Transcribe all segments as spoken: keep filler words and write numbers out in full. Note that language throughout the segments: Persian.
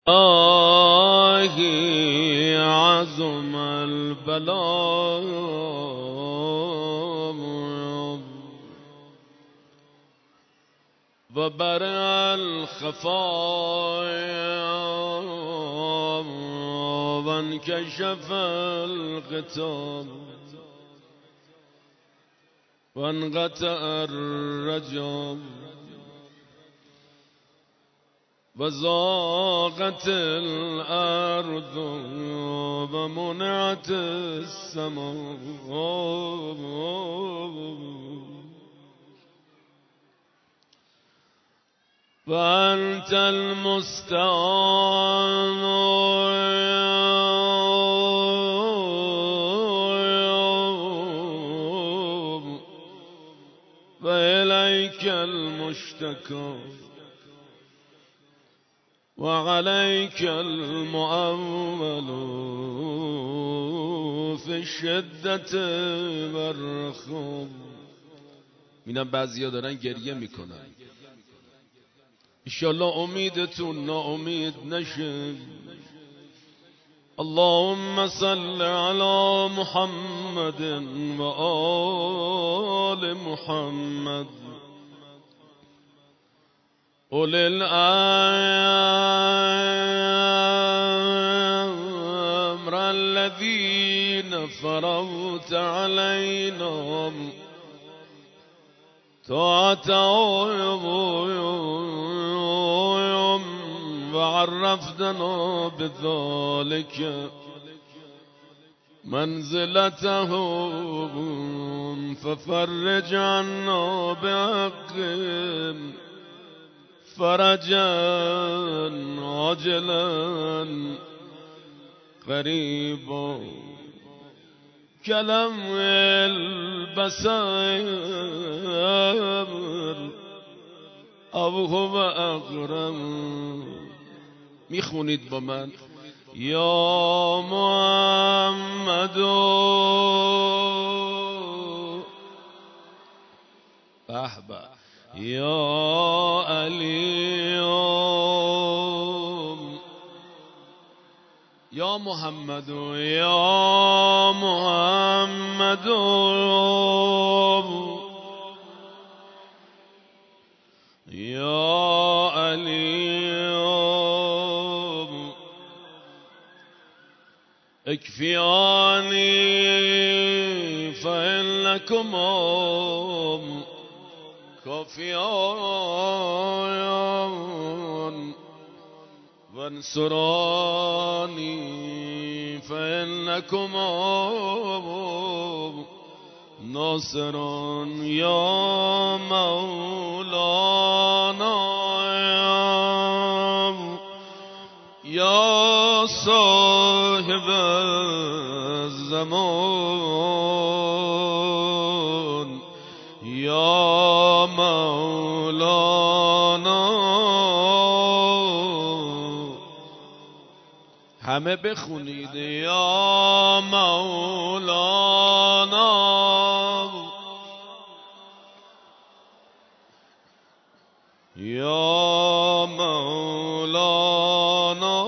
آهی عظم البلاء و برع الخفايا وانكشف الغطاء وانقطع الرجاء وزاغت الأرض ومنعت السماء وأنت المستعان وإليك المشتكى وعليك المؤول في الشدة والرخاء. اینم بعضیا دارن گریه میکنن. انشالله امیدتون ناامید نشه. اللهم صل على محمد و آل محمد أولي الأمر الذين فرضت علينا طاعتهم وعرفتنا بذلك منزلتهم ففرج عنا بحقهم فرجا عاجلا قريبا كلمح البصر او هو اقرب. میخونید با من یا محمد بهبه یا علی یا محمد یا محمد یا علی اکفیانی فإنکما کافیان وانصرانی فإنکما ناصران یا مولانا یا صاحب الزمان یا مولانا. همه بخونید یا مولانا یا مولانا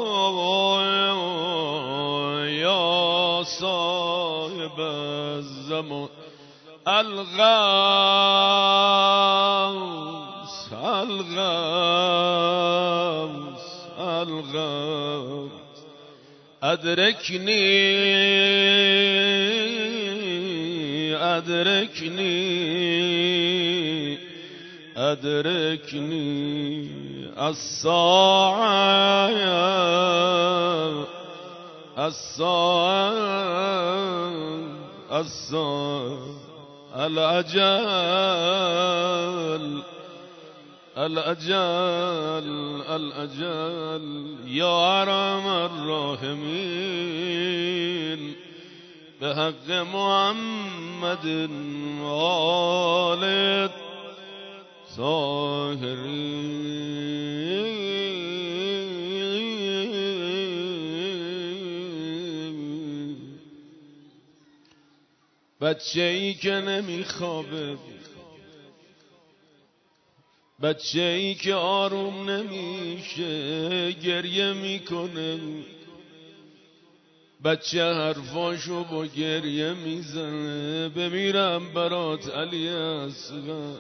یا صاحب الزمان الغوث الغوث الغوث ادرکنی ادرکنی ادرکنی الساعة الساعة الساعة الأجل الأجل الأجل يا أرحم الراحمين بحق محمد وآل الطاهرين. بچه ای که نمیخوابه بچه ای که آروم نمیشه گریه میکنه، بچه حرفاشو با گریه میزنه. بمیرم برات علی اصغر.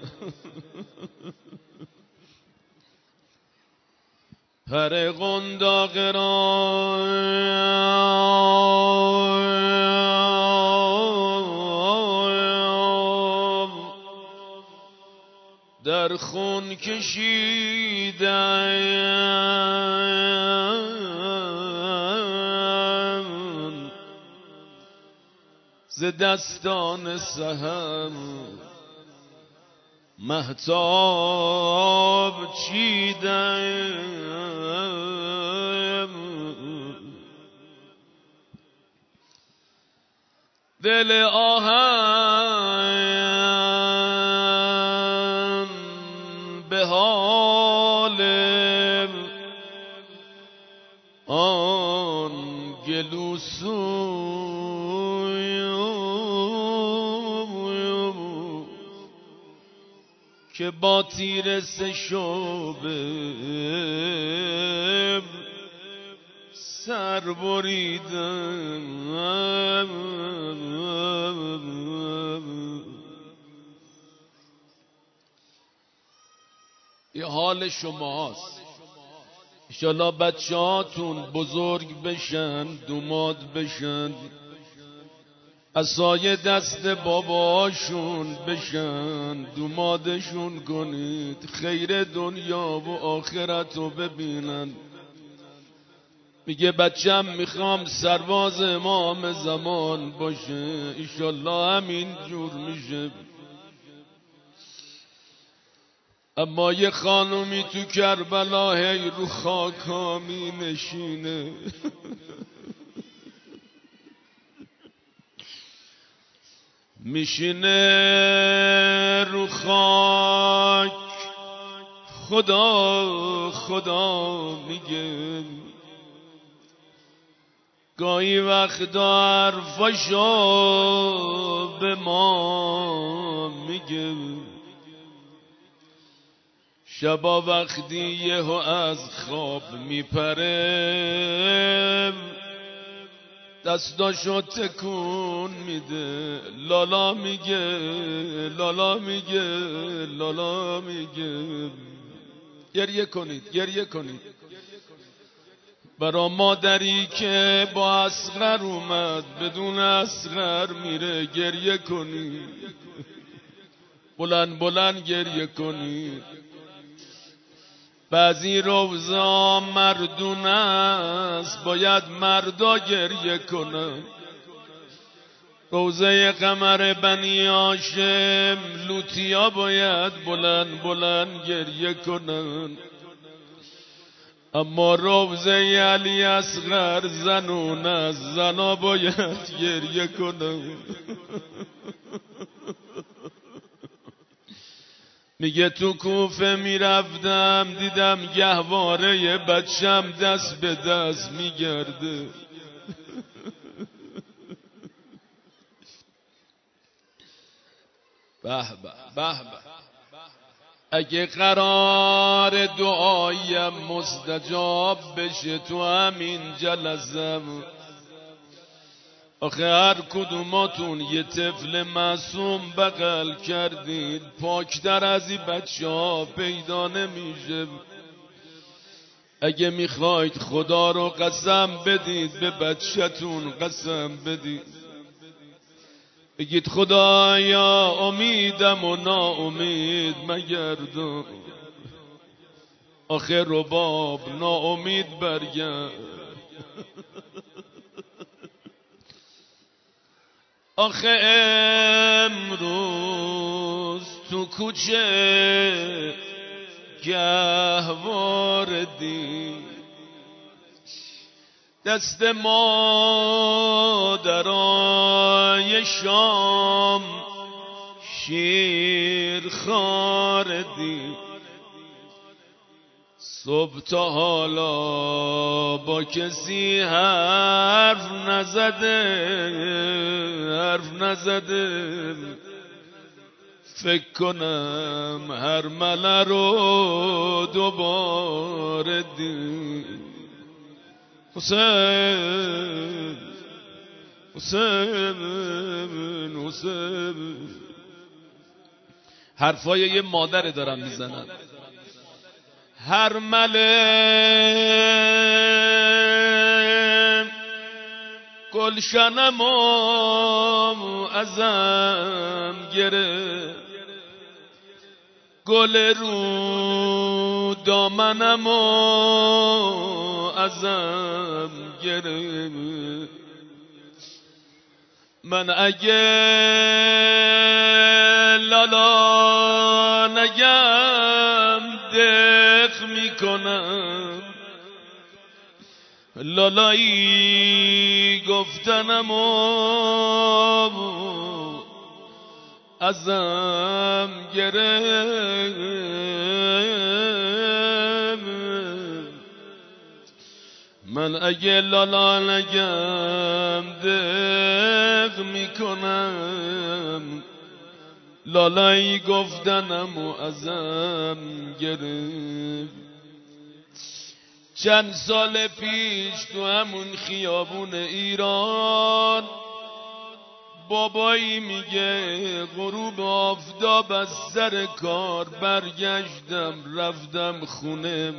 پر قنداق را در خون کشیدن ز دستان سحر مهتاب چیدن. دل آهن به حال آن گلوسوی که با تیر سه شعبه سر بریدن. یه حال شماست. انشالله بچه هاتون بزرگ بشن، دوماد بشن، عصای دست باباشون بشن، دومادشون کنید، خیر دنیا و آخرت رو ببینن. میگه بچم میخوام سرباز امام زمان باشه. انشالله همین جور میشه. اما یه خانومی تو کربلا هی رو خاکا می نشینه. میشینه رو خاک، خدا خدا میگه، گاهی وقتا حرفاشو به ما میگه. شبا وقتی یهو از خواب میپره، دستاشو تکون میده، لالا میگه لالا میگه لالا میگه. گریه کنید گریه کنید برا مادری که با اصغر اومد بدون اصغر میره. گریه کنید، بلند بلند گریه کنید. بعضی روزا مردونه است، باید مردا گریه کنن. روزه قمر بنی هاشم لوتیا باید بلند بلند گریه کنن. اما روزه علی اصغر زنون است، زنا باید گریه کنن. میگه تو کوفه میرفتم دیدم گهواره بچم دست به دست میگرده. به به به به. اگه قرار دعایم مستجاب بشه تو همین جلسم، آخه هر کدوماتون یه طفل معصوم بغل کردید، پاکتر از این بچه ها پیدا نمیشه. اگه میخواید خدا رو قسم بدید به بچه‌تون قسم بدید، بگید خدایا امیدم و ناامید مگردون. آخه رباب ناامید برگرد. آخه امروز تو کوچه گهواره دست مادرای شام شیر خاردی. صبح تا حالا با کسی حرف نزده حرف نزده فکر کنم هر مله رو دوباره دید. حسین حسین حسین حرفای یه مادر دارم میزنن. هر مله گلشنم و ازم گره، گل رو دامنم و ازم گره. من اگه لالا نگم دق میکنم، لالایی گفتنم و ازم گرفت. من اگه لالا نگم دق میکنم، لالایی گفتنم و ازم گرفت. چند سال پیش تو همون خیابون ایران بابایی میگه غروب آفتاب از سر کار برگشتم رفتم خونه،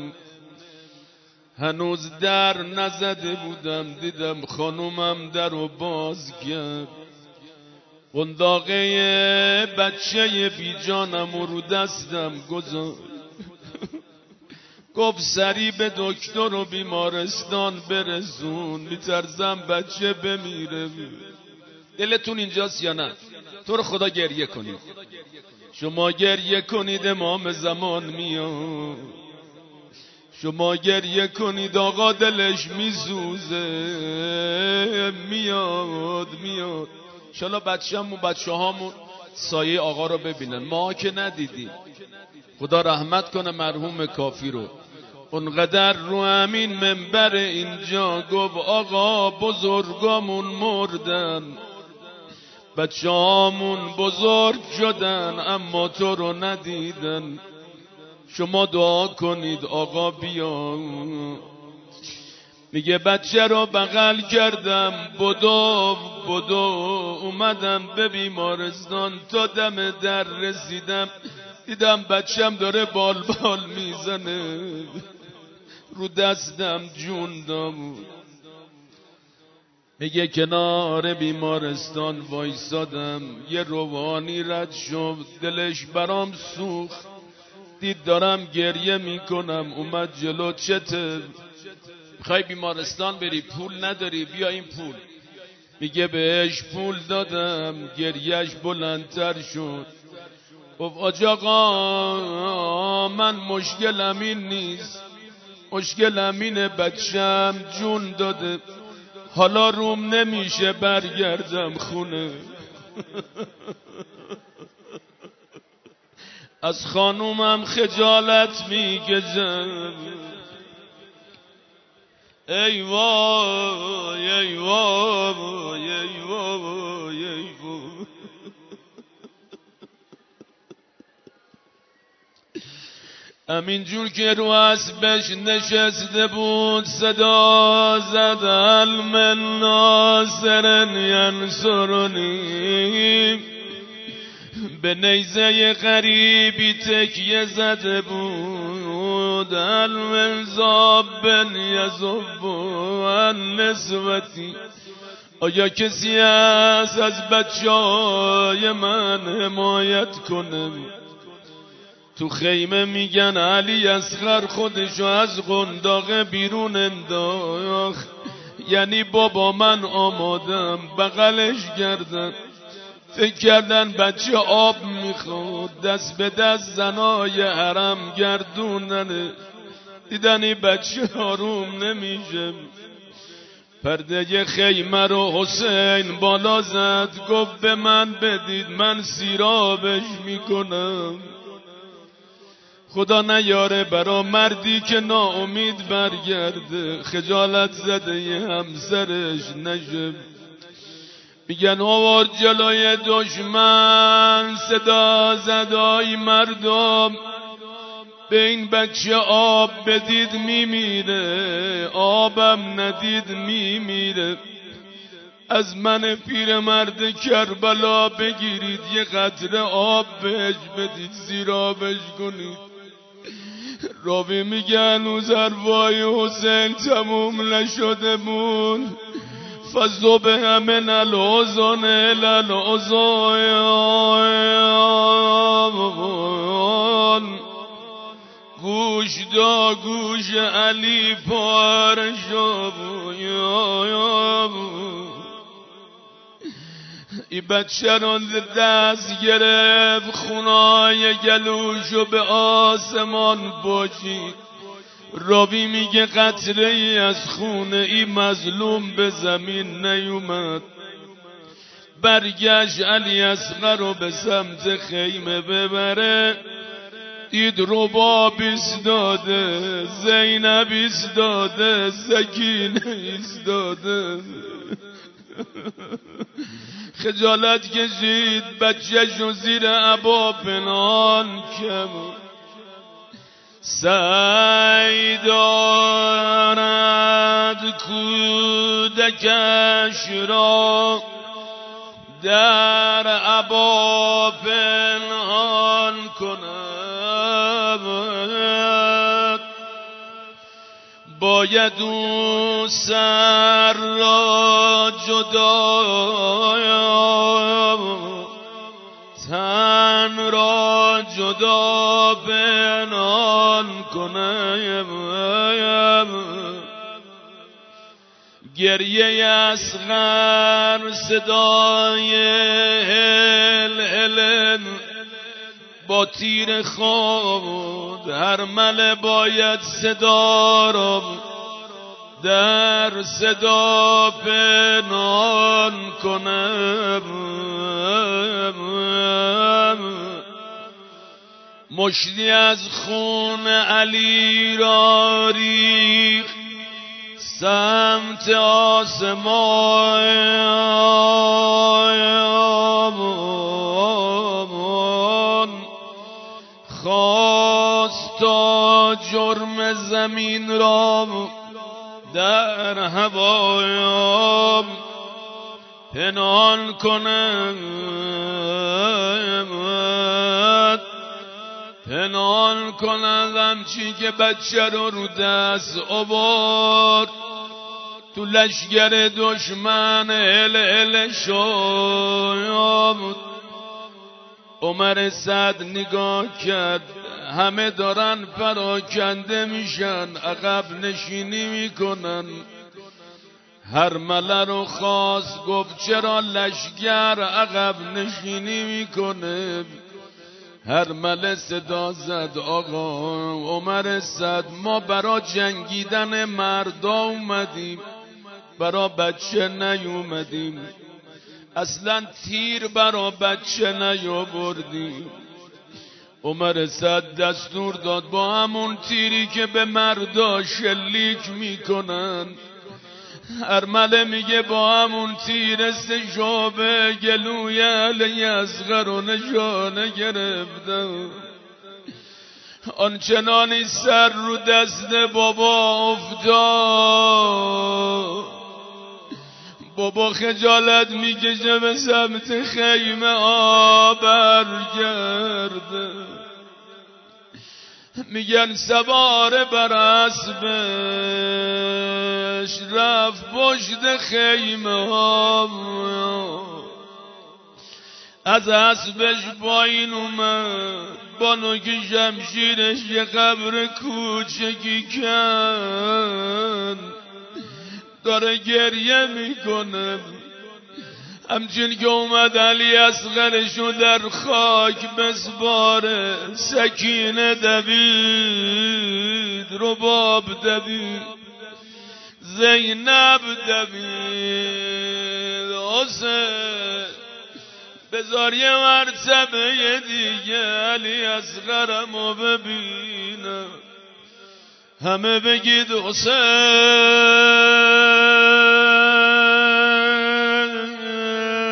هنوز در نزده بودم دیدم خانومم در و باز کرد. قنداقه بچه بی جانم رو دستم گذاشت، گفت سری به دکتر و بیمارستان برسون، میترسم بچه بمیره. دلتون اینجاست یا نه؟ تو رو خدا گریه کنید. شما گریه کنید امام زمان میاد، شما گریه کنید آقا دلش میسوزه میاد میاد. انشالله بچه‌مون بچه هامون سایه آقا رو ببینن، ما که ندیدیم. خدا رحمت کنه مرحوم کافی رو. اونقدر رو همین منبر اینجا گفت آقا بزرگامون مردن، بچه هامون بزرگ شدن اما تو رو ندیدن، شما دعا کنید آقا بیا. میگه بچه رو بغل کردم بدو بدو اومدم به بیمارستان، تا دم در رسیدم دیدم بچم داره بال بال میزنه، رو دستم جون دام. میگه کنار بیمارستان وایسادم، یه روانی رد شد دلش برام سوخت، دید دارم گریه میکنم اومد جلو. چته؟ میخوای بیمارستان بری پول نداری بیا این پول. میگه بهش پول دادم، گریهش بلندتر شد. گفت آج آقا من مشکلم این نیست، مشکلم اینه بچم جون داده، حالا روم نمیشه برگردم خونه. از خانومم خجالت میکشم. ای وای ای وای ای وای ای وای. همینجور که رو اسبش نشسته بود صدا زد المن ناصرن ینصرنی، به نیزه غریبی تکیه زده بود. المن زابن یزب النسوتی، آیا کسی هست از بچهای من حمایت کنه؟ تو خیمه میگن علی اصغر خودشو از قنداق بیرون انداخت، یعنی بابا من آمادم بغلش کردن. فکر کردن بچه آب میخواد، دست به دست زنای حرم گردوندن، دیدن این بچه آروم نمیشه. پرده خیمه رو حسین بالا زد، گفت به من بدید من سیرابش میکنم. خدا نیاره برا مردی که ناامید برگرده، خجالت زده یه همسرش نشه. میگن آورد جلوی دشمن صدا زدای مردم، به این بچه آب بدید میمیره، آبم ندید میمیره. از من پیرمرد کربلا بگیرید یه قطره آب بهش بدید زیرابش کنید. راوی میگه هنوز ارواح حسین تموم نشده بود. فذبح من الحزن الی الحزن، گوش دا گوش علی پاره شد. ای بچه رو دست گرفت، خونای گلوشو به آسمان باشید. راوی میگه قطره ای از خونه ای مظلوم به زمین نیومد. برگشت علی اصغر رو به سمت خیمه ببره، دید رباب ایستاده، زینب ایستاده، سکینه ایستاده. خجالت کشید، بچه‌شو زیر عبا پنهان کرد. سعی دارد کودکش را در عبا پنهان کند، باید او سر را جدا تن را جدا پنهان کنم. گریه اصغر صدای هل هلن با تیر خود، هر مله باید صدا را در صدا پنهان کنم. مشتی از خون علی را ریخت سمت آسمان، خواست تا جرم زمین را در هوایم پنهان کنم، پنهان کنم همچی که بچه رو رو دست آورد تو لشگر دشمن هل هل شد. عمر سعد نگاه کرد، همه دارن پراکنده میشن، عقب نشینی میکنن. هر مله رو خواست گفت چرا لشگر عقب نشینی میکنه. هر مله صدا زد آقا عمر سعد، ما برا جنگیدن مردا اومدیم، برا بچه نیومدیم، اصلا تیر برا بچه نیاوردیم. عمر سعد دستور داد با همون تیری که به مردا شلیک میکنن، ارمله میگه با همون تیر سشابه گلوی علی اصغر و نشانه گرفتم. آنچنانی سر رو دست بابا افتاد، بابا خجالت میکشه به سمت خیمه ها برگرده. میگن سواره بر اسبش رفت پشت خیمه ها، از اسبش پایین اومد با نوک شمشیرش یه قبر کوچکی کن، داره گریه میکنه. همچین که اومد علی اصغرشو در خاک بسپاره، سکینه دوید، رباب دوید، زینب دوید. حسین بذار یه مرتبه دیگه علی اصغرمو ببینم، همه بگید حسین.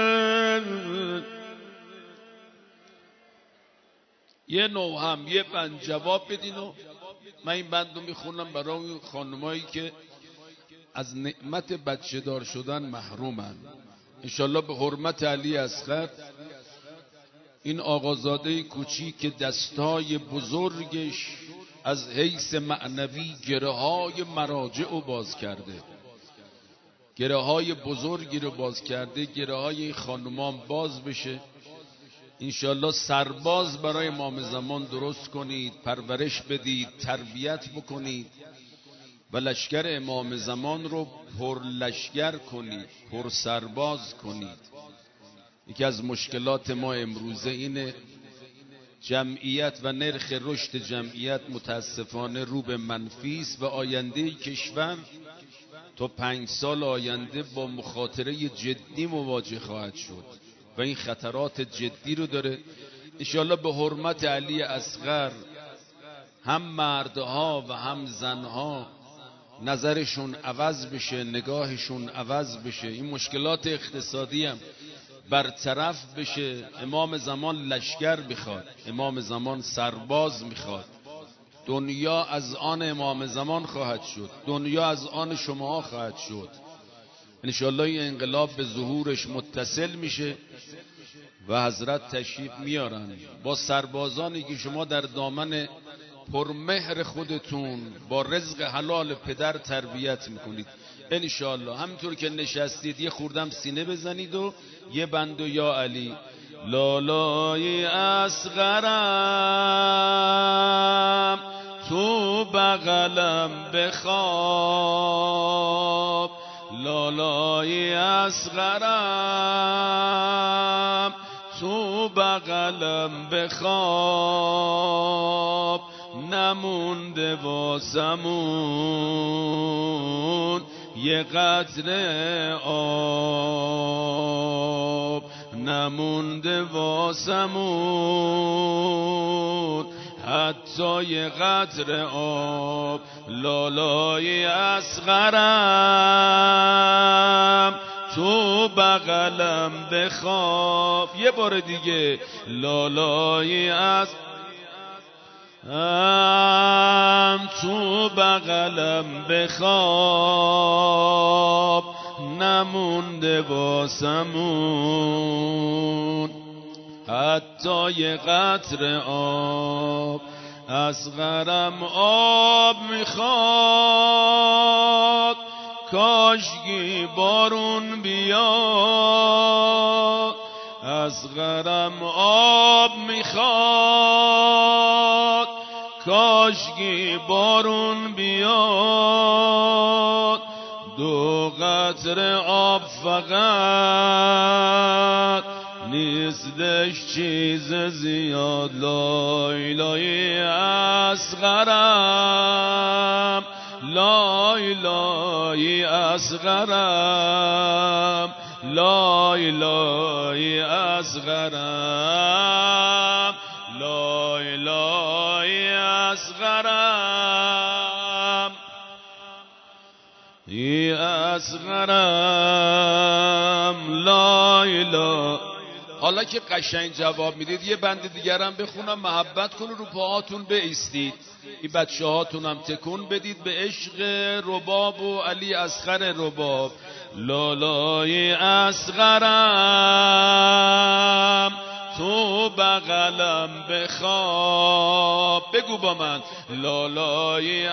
یه نوع هم یه بند جواب بدین و من این بند رو میخونم برای اون خانمایی که از نعمت بچه دار شدن محرومن. انشالله به حرمت علی اصغر این آقازاده کوچیک که دستای بزرگش از حیث معنوی گره های مراجع رو باز کرده، گره های بزرگی رو باز کرده، گره های خانمان باز بشه. انشالله سرباز برای امام زمان درست کنید، پرورش بدید، تربیت بکنید و لشکر امام زمان رو پر لشکر کنید، پر سرباز کنید. یکی از مشکلات ما امروزه اینه جمعیت و نرخ رشد جمعیت متاسفانه رو به منفی است و آینده کشور تا پنج سال آینده با مخاطره جدی مواجه خواهد شد و این خطرات جدی رو داره. انشاءالله به حرمت علی اصغر هم مردها و هم زنها نظرشون عوض بشه، نگاهشون عوض بشه، این مشکلات اقتصادی هم برطرف بشه. امام زمان لشکر میخواد، امام زمان سرباز میخواد. دنیا از آن امام زمان خواهد شد، دنیا از آن شما خواهد شد. انشالله این انقلاب به ظهورش متصل میشه و حضرت تشریف میارن با سربازانی که شما در دامن پرمهر خودتون با رزق حلال پدر تربیت میکنید. انشالله همینطور که نشستید یه خوردم سینه بزنید و یه بند و یا علی لالای اصغرم تو بغلم بخواب، لالای اصغرم تو بغلم بخواب، نمونده واسمون یه قطره آب، نمونده واسمون حتی یه قطره آب، لالای اصغرم تو بغلم بخواب. یه بار دیگه لالای اصغرم ام تو بغلم بخواب، نمونده واسمون حتی یه قطره آب. اصغرم آب میخواد کاشکی بارون بیاد، اصغرم آب میخواد کاشکی بارون بیاد، دو قطره آب فقط نیستش چیز زیاد، لای لای اصغرم، لای لای اصغرم، لای لای اصغرم، لای لای اصغرم، ای اصغرم، لای لای. حالا که قشنگ جواب میدید یه بند دیگرم بخونم، محبت کنو رو پاهاتون بایستید، این بچه هاتون هم تکون بدید به عشق رباب و علی اصغر رباب. لالای اصغرم تو بغلم بخواب، بگو با من لالای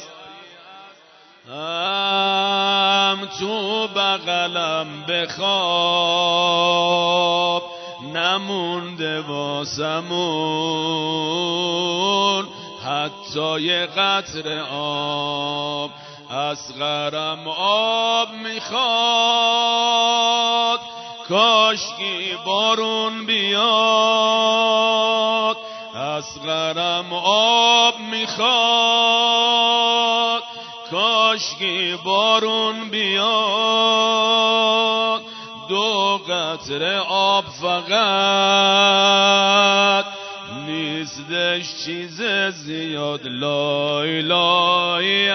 اصغرم تو بغلم بخواب، نمونده واسمون حتی یه قطره آب، اصغرم آب میخواد کاشکی بارون بیاد، اصغرم آب میخواد کاشکی بارون بیاد، دو قطره آب فقط نیستش چیز زیاد، لای لای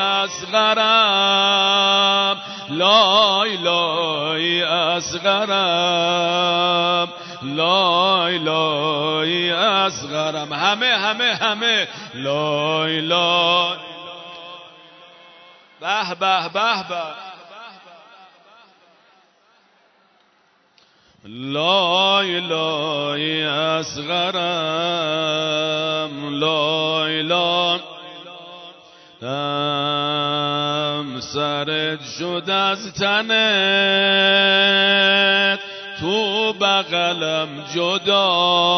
اصغرم، لای لای اصغرم، لای لای اصغرم. همه همه همه لای لای. به به به به. لای لای اصغرم، لای لای دم سرت شد از تنت، تو بغلم جدا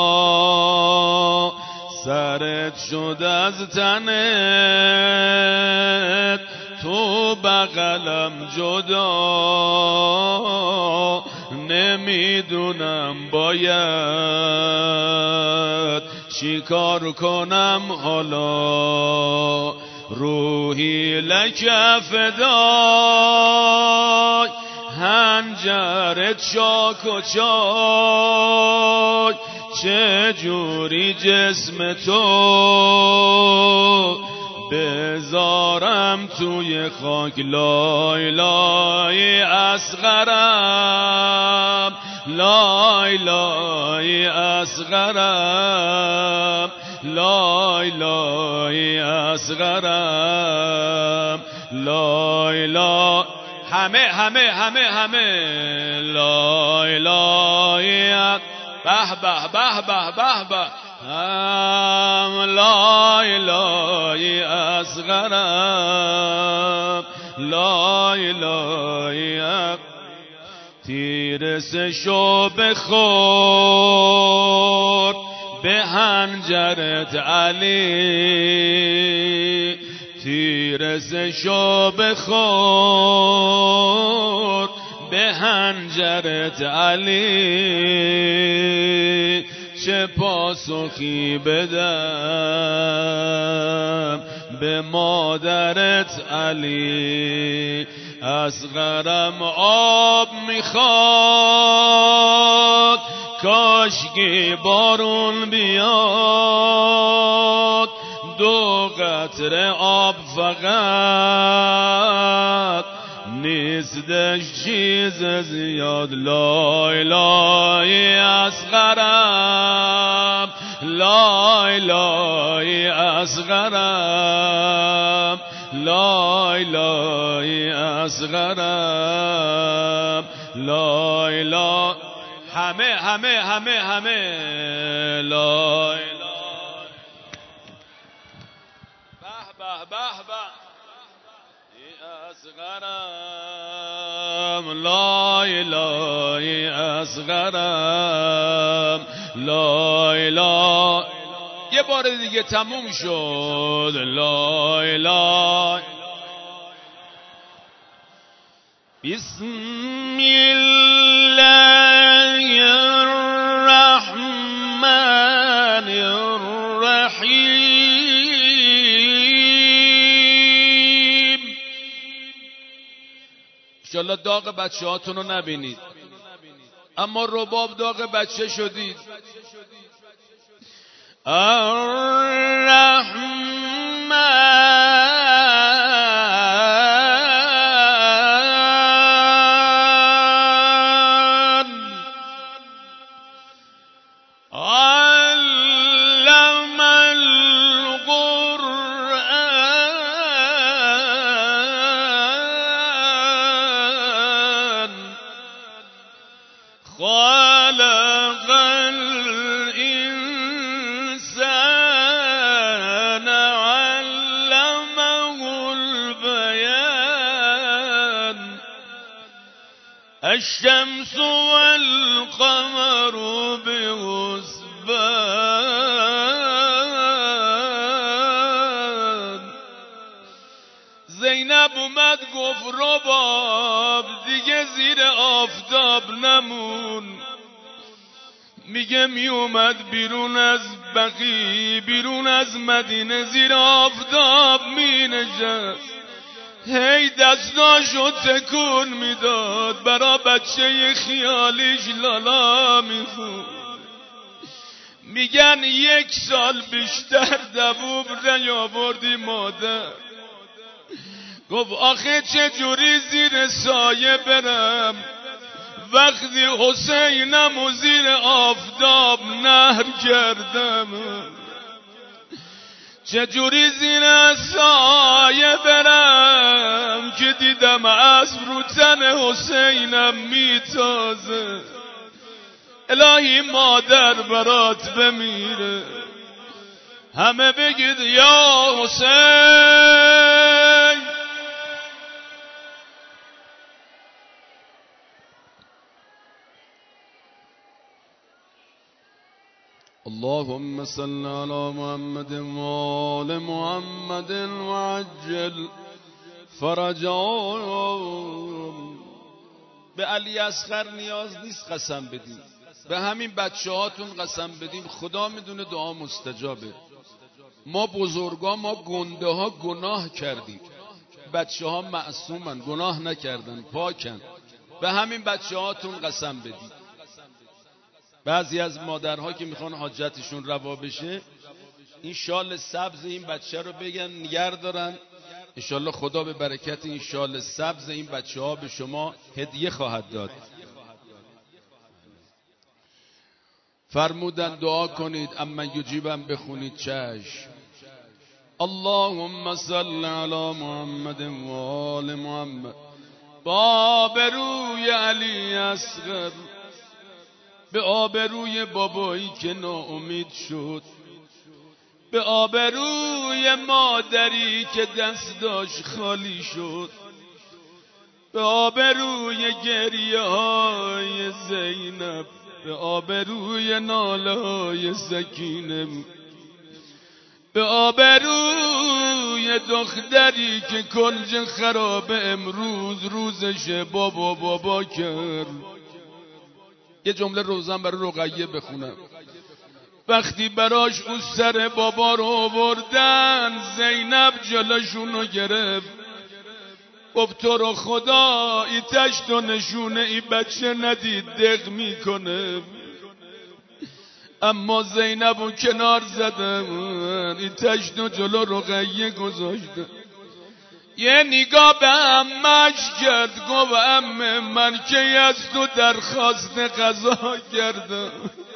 سرت شد از تنت، تو بغلم جدا نمیدونم باید چی کار کنم حالا، روحی لک فدای، هنجرت چاک و چای، چه جوری جسم تو بذارم توی خاک. لای لای اصغرم، لای لای اصغرم، لای لای اصغرم، لای لای. همه همه همه همه لای لای. به به به به به به. هم لای لای اصغرم، لای لای. تیرسشو بخور به هنجرت علی، تیرسشو بخور به هنجرت علی، چه پاسخی بدم به مادرت علی. اصغرم آب میخواد، کاشکی بارون بیاد، دو قطره آب فقط نیستش چیز زیاد. لای لای اصغرم، لای لای اصغرم، لای لای اصغرم، لای لای. همه همه همه همه لای لای. به به به به. اصغرم، لای لای اصغرم، لای لای. یه بار دیگه تموم شد. لای لای. بسم الله الرحمن الرحیم. انشالله داغ بچه هاتون رو نبینید، اما رباب داغ بچه شدید. الرحمن علم القرآن خلق الإنسان علمه البيان. الشمس والقمر بحسبان. زینب اومد گفت رباب دیگه زیر آفتاب نمون. میگه می اومد بیرون از بقی، بیرون از مدینه، زیر آفتاب می نشست، هی دستاشو تکون میداد، برا بچه خیالیش لالا میخون. میگن یک سال بیشتر دووم نیاوردی مادر. گفت آخه چه جوری زیر سایه برم وقتی حسینم و زیر آفتاب نهر کردم، چجوری زیر سایه برم که دیدم اسب رو تن حسینم میتازه. الهی مادر برات بمیره، همه بگید یا حسین. اللهم صل على محمد وآل محمد وعجل فرجهم. به علی اصغر نیاز نیست قسم بدیم، به همین بچه هاتون قسم بدیم. خدا میدونه دعا مستجابه. ما بزرگا، ما گنده ها گناه کردیم، بچه ها معصومن، گناه نکردن، پاکن. به همین بچه هاتون قسم بدیم. بعضی از مادرها که میخوان حاجتشون روا بشه، این شال سبز این بچه رو بگن نگر دارن، انشالله خدا به برکت این شال سبز این بچه ها به شما هدیه خواهد داد. فرمودن دعا کنید، اما یجیبم بخونید چشم. اللهم صل علی محمد و آل محمد. با آبروی علی اصغر، به آبروی بابایی که ناامید شد، به آبروی مادری که دست داشت خالی شد، به آبروی گریه های زینب، به آبروی ناله های سکینه، به آبروی دختری که کنج خراب امروز روزشه بابا بابا کرد. یه جمله روزم برای رقیه بخونم. وقتی براش اون سر بابا رو آوردن، زینب جلوشونو گرفت، گفت تو رو خدا ای تشت و نشونه ای بچه ندید دق میکنه. اما زینب و کنار زدم، این تشت و جلو رقیه گذاشتم. یه نگاه به امش کرد، گفت امه من که از تو درخواست قضا کردم،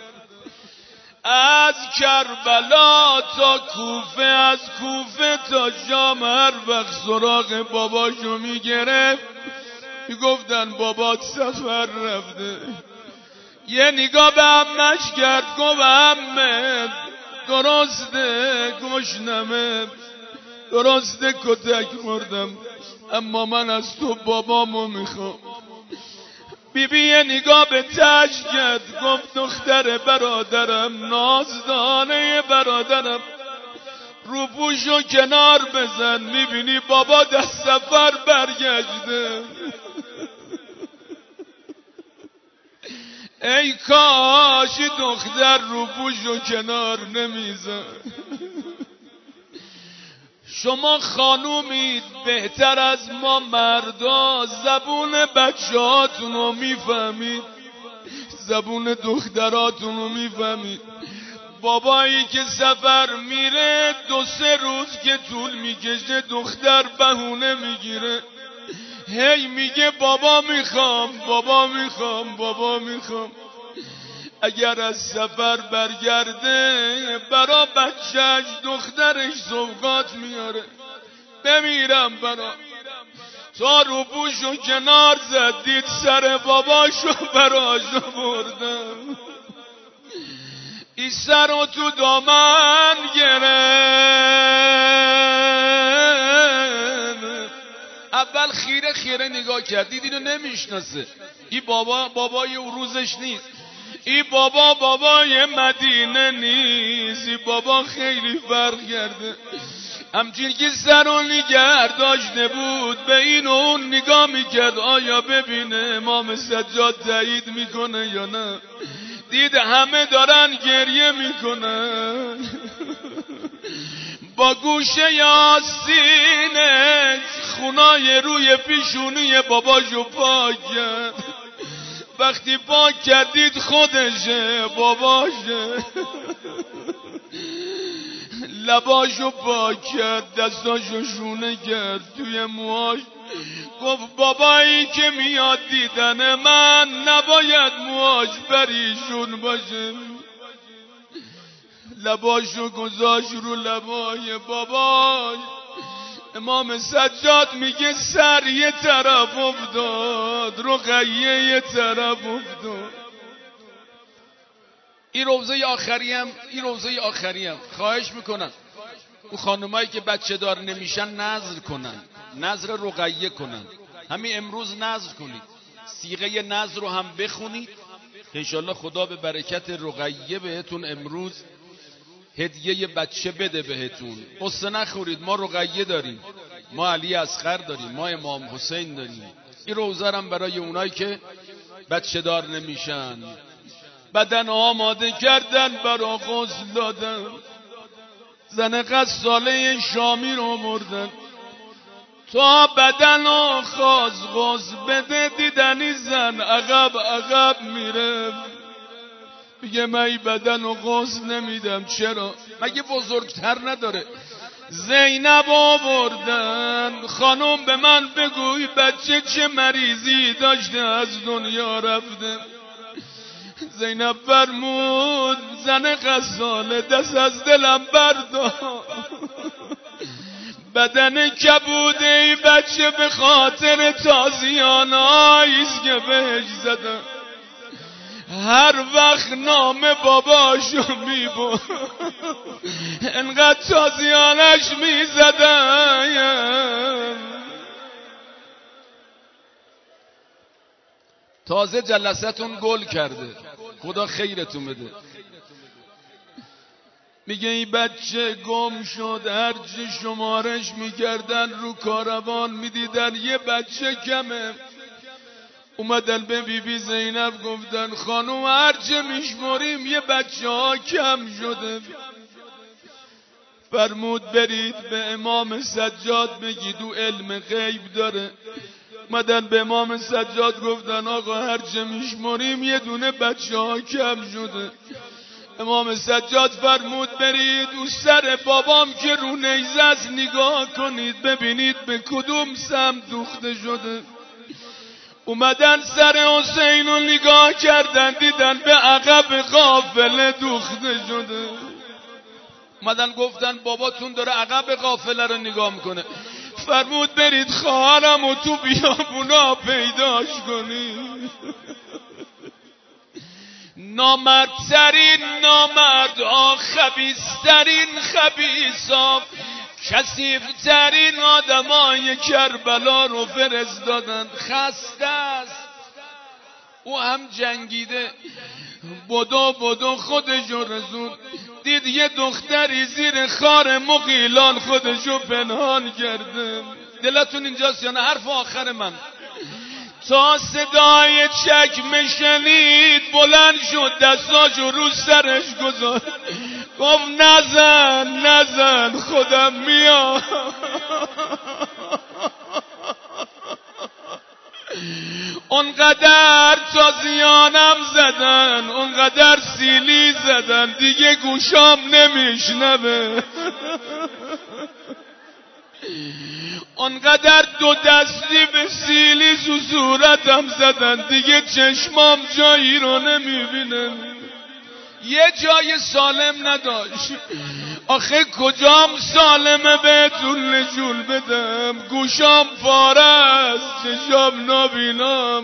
از کربلا تا کوفه، از کوفه تا شام، هر وقت سراغ باباشو میگرفت میگفتن بابات سفر رفته. یه نگاه به امش کرد، گفت امه درسته گشنمه، درسته کتک مردم، اما من از تو بابامو میخوام. بی بی یه نگاه به تاج کرد، گفت دختر برادرم، نازدانه برادرم، رو پوشو کنار بزن، میبینی بابا دست سفر برگشته. ای کاش دختر رو پوشو کنار نمیزن. شما خانومید بهتر از ما مردا، زبون بچه هاتون رو میفهمید، زبون دختراتون رو میفهمید. بابایی که سفر میره دو سه روز که طول میکشه دختر بهونه میگیره، هی میگه بابا میخوام بابا میخوام بابا میخوام. اگر از سفر برگرده برا بچهش دخترش سوغات میاره، بمیرم برا. تا رو بوشو کنار زد، دید سر باباشو براشو بردم، این سر رو تو دامن گرفت. اول خیره خیره نگاه کرد، دید اینو نمیشناسه، این بابا بابای اون روزش نیست، این بابا بابای مدینه نیست، این بابا خیلی فرق کرده. همچین که سر و نگر داشته بود به این و اون نگاه میکرد، آیا ببینه امام سجاد تایید میکنه یا نه. دید همه دارن گریه میکنن، با گوشه یاسینش خونای روی پیشونی باباشو پاک کرد. وقتی پاک کردید خودشه باباشه، لباشو پاک کرد، دستاشو شونه کرد، توی موهاش گفت بابایی که میاد دیدن من نباید موهاش بریشون باشه. لباشو گذاشت رو لبای باباش. امام سجاد میگه سر یه طرف افتاد، رقیه یه طرف افتاد. این روزه آخری هم این روزه آخری هم خواهش میکنم اون خانمایی که بچه دار نمیشن نذر کنن، نذر رقیه کنن. همین امروز نذر کنید، صیغه نذر رو هم بخونید که انشالله خدا به برکت رقیه بهتون امروز هدیه بچه بده بهتون. قصه نخورید، ما رقیه داریم، ما علی اصغر داریم، ما امام حسین داریم. این روزه هم برای اونایی که بچه دار نمیشن. بدن آماده کردن برا غسل دادن. زن غساله شامی رو مردن تا بدن و خواست غسل بده، دیدنی زن عقب عقب میره میگه من این بدن و غسل نمیدم. چرا؟ مگه بزرگتر نداره؟ زینب آوردن، خانم به من بگوی بچه چه مریضی داشته از دنیا رفته. زینب فرمود زن غساله دست از دلم بردار، بدن کبوده ای بچه به خاطر تازیاناییست که بهش زدن. هر وقت نام باباشو میبود انقدر تازیانش میزدن. تازه جلستون گل کرده، خدا خیرتون بده. میگه این بچه گم شد، هرچی شمارش میکردن رو کاروان میدیدن یه بچه کمه. اومدن به بی بی زینب گفتن خانوم هرچه میشماریم یه بچه ها کم شده. فرمود برید به امام سجاد بگید او علم غیب داره. اومدن به امام سجاد گفتن آقا هرچه میشماریم یه دونه بچه ها کم شده. امام سجاد فرمود برید او سر بابام که رو نیزه است نگاه کنید ببینید به کدوم سمت دوخته شده. اومدن سر حسین رو نگاه کردن دیدن به عقب قافله دوخته شده. اومدن گفتن باباتون داره عقب قافله رو نگاه میکنه. فرمود برید خواهرم و تو بیابونا پیداش کنید. نامردترین نامردها، خبیثترین خبیثا، کثیف‌ترین آدمای کربلا رو فرستادن. خسته است، او هم جنگیده، بدو بدو خودشو رسون. دید یه دختری زیر خار مغیلان خودشو پنهان کرده. دلتون اینجاست یا نه؟ حرف آخر من. تا صدای چکمه شنید بلند شد دستاشو رو سرش گذاشت گفت نزن نزن خودم میام. اونقدر تازیانم زدن، اونقدر سیلی زدن دیگه گوشام نمیشنوه. اونقدر دو دستی به سیلی سو صورتم زدن دیگه چشمام جایی رو نمیبینه. یه جای سالم نداشت. آخه کجام سالمه بهتون نشون بدم؟ گوشام پاره است، چشام نابینام،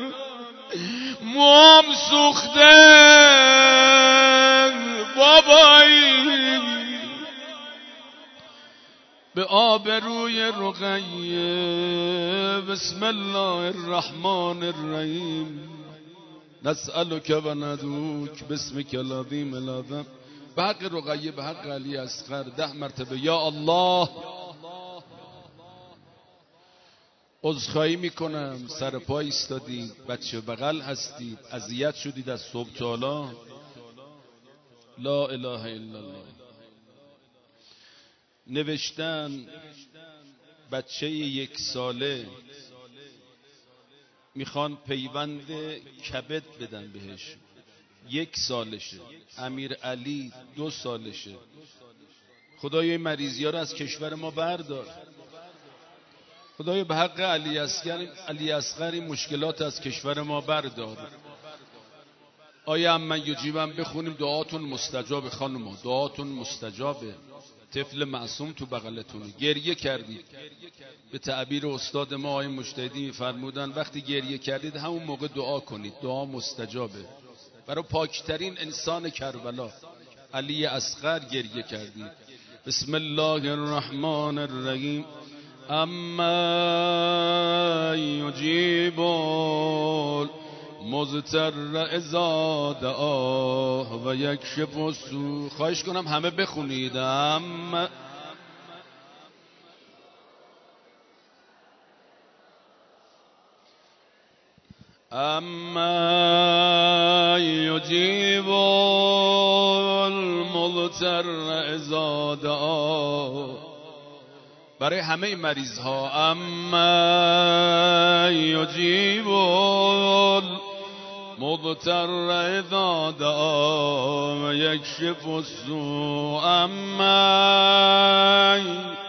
موام سوخته بابایی. به آبروی رقیه بسم الله الرحمن الرحیم نسألک و ندعوک باسمک العظیم العظیم. به حق رقیه، به حق علی اصغر ده مرتبه یا الله. عذرخواهی میکنم، سر پا ایستادید، بچه بغل هستید، اذیت شدید از صبح تا حالا. لا اله الا الله. نوشتن بچه یک ساله میخوان پیوند کبد بدن بهش، یک سالشه. امیر علی دو سالشه. خدای مریضی ها رو از کشور ما بردار. خدایا به حق علی اصغر علی اصغر این مشکلات از کشور ما بردار. آیا اما یجیبم بخونیم دعاتون مستجاب خانم، دعاتون مستجابه. طفل معصوم تو بغلتونه، گریه کردید. به تعبیر استاد ما آقای مجتهدی میفرمودن وقتی گریه کردید همون موقع دعا کنید، دعا مستجابه. برای پاکترین انسان کربلا علی اصغر گریه کردید. بسم الله الرحمن الرحیم. اما یجیب مضطر اذا دعاه و یکشف السوء. خواهش کنم همه بخونید. اما اما یجیب المضطر اذا دعاه. برای همه مریض ها. اما یجیب المضطر اذا دعا و یکشف السوء. اما